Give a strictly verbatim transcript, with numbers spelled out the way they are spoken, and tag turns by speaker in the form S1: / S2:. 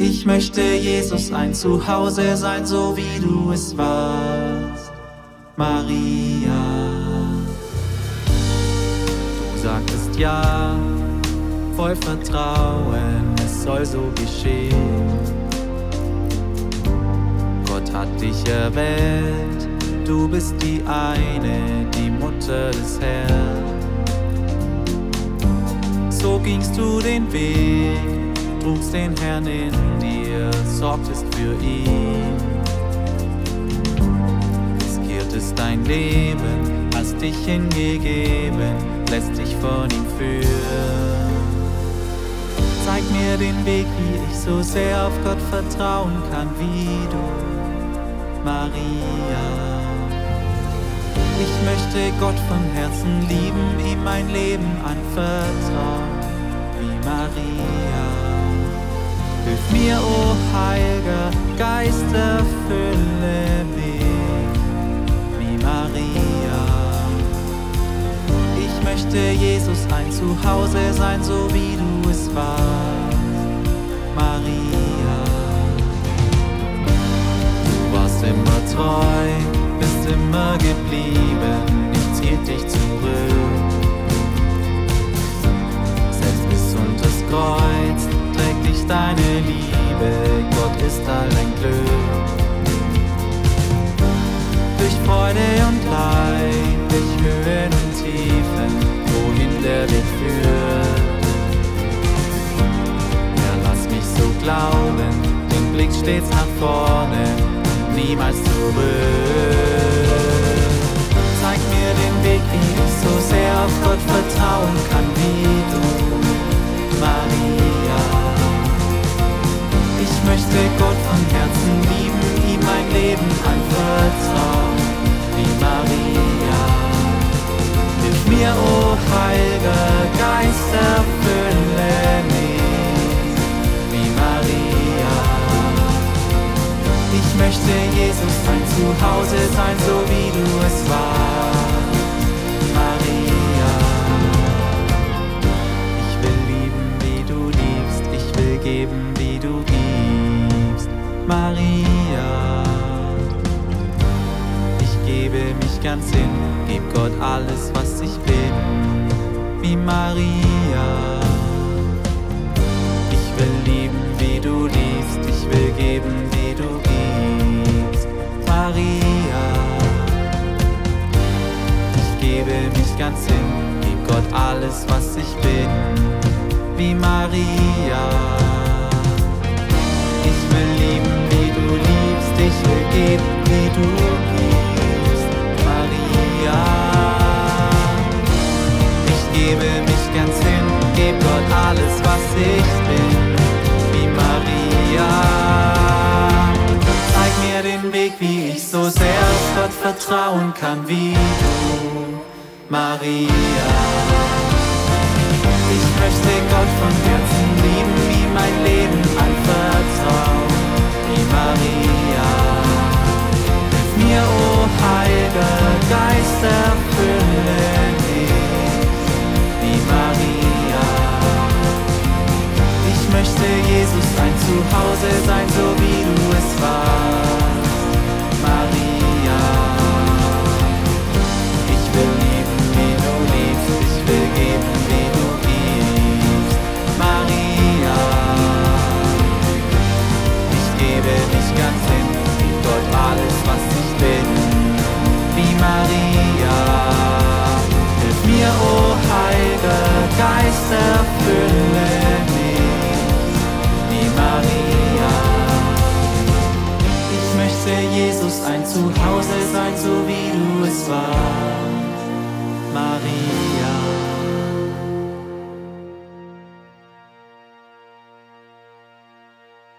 S1: Ich möchte Jesus ein Zuhause sein, so wie du es warst, Maria. Du sagtest ja, voll Vertrauen, es soll so geschehen. Gott hat dich erwählt, du bist die eine, die Mutter des Herrn. So gingst du den Weg, trugst den Herrn in dir, sorgtest für ihn. Riskiertest dein Leben, hast dich hingegeben, lässt dich von ihm führen. Zeig mir den Weg, wie ich so sehr auf Gott vertrauen kann, wie du, Maria. Ich möchte Gott von Herzen lieben, ihm mein Leben anvertrauen, wie Maria. Hilf mir, o oh Heiliger Geist, erfülle mich, wie Maria. Ich möchte Jesus ein Zuhause sein, so wie du es warst, Maria. Du warst immer treu, bist immer geblieben, nichts hielt dich zurück. Selbst bis unters Kreuz trägt dich deine Liebe, Gott ist all dein Glück. Durch Freude und Leid, durch Höhen und Tiefen, wohin der Weg führt. Ja, lass mich so glauben, den Blick stets nach vorne, niemals zurück. Zeig mir den Weg, wie ich so sehr auf Gott vertrauen kann, wie du, Maria. Ich möchte Gott von Herzen lieben, ihm mein Leben anvertrauen, wie Maria. Hilf mir, o oh Heiliger Geist, erfülle mich, wie Maria. Ich möchte Jesus ein Zuhause sein, so wie du es warst, Maria. Ich will lieben, wie du liebst, ich will geben, wie du gibst, Maria. Ich gebe mich ganz hin, geb Gott alles, was ich bin, wie Maria. Ich will lieben, wie du liebst, ich will geben, wie du gibst, Maria. Ich gebe mich ganz hin, geb Gott alles, was ich bin, wie Maria. Ich will lieben, wie du liebst, ich will geben, wie du gibst, Maria. Ich gebe mich ganz hin, geb Gott alles, was ich bin, wie Maria. Zeig mir den Weg, wie ich so sehr auf Gott vertrauen kann, wie du, Maria. Ich möchte Gott von Herzen lieben, ihm mein Leben anvertrauen, wie Maria. Hilf mir, o oh Heiliger Geist, erfülle mich, wie Maria. Ich möchte Jesus ein Zuhause sein, so wie du es warst, Maria. Ich will lieben, wie du liebst, ich will geben, wie du gibst, Maria. Ich gebe mich ganz hin, gib Gott alles, was ich bin, wie Maria. Hilf mir, o oh Heiliger Geist, erfülle mich, wie Maria. Ich möchte Jesus ein Zuhause sein, so wie du es warst,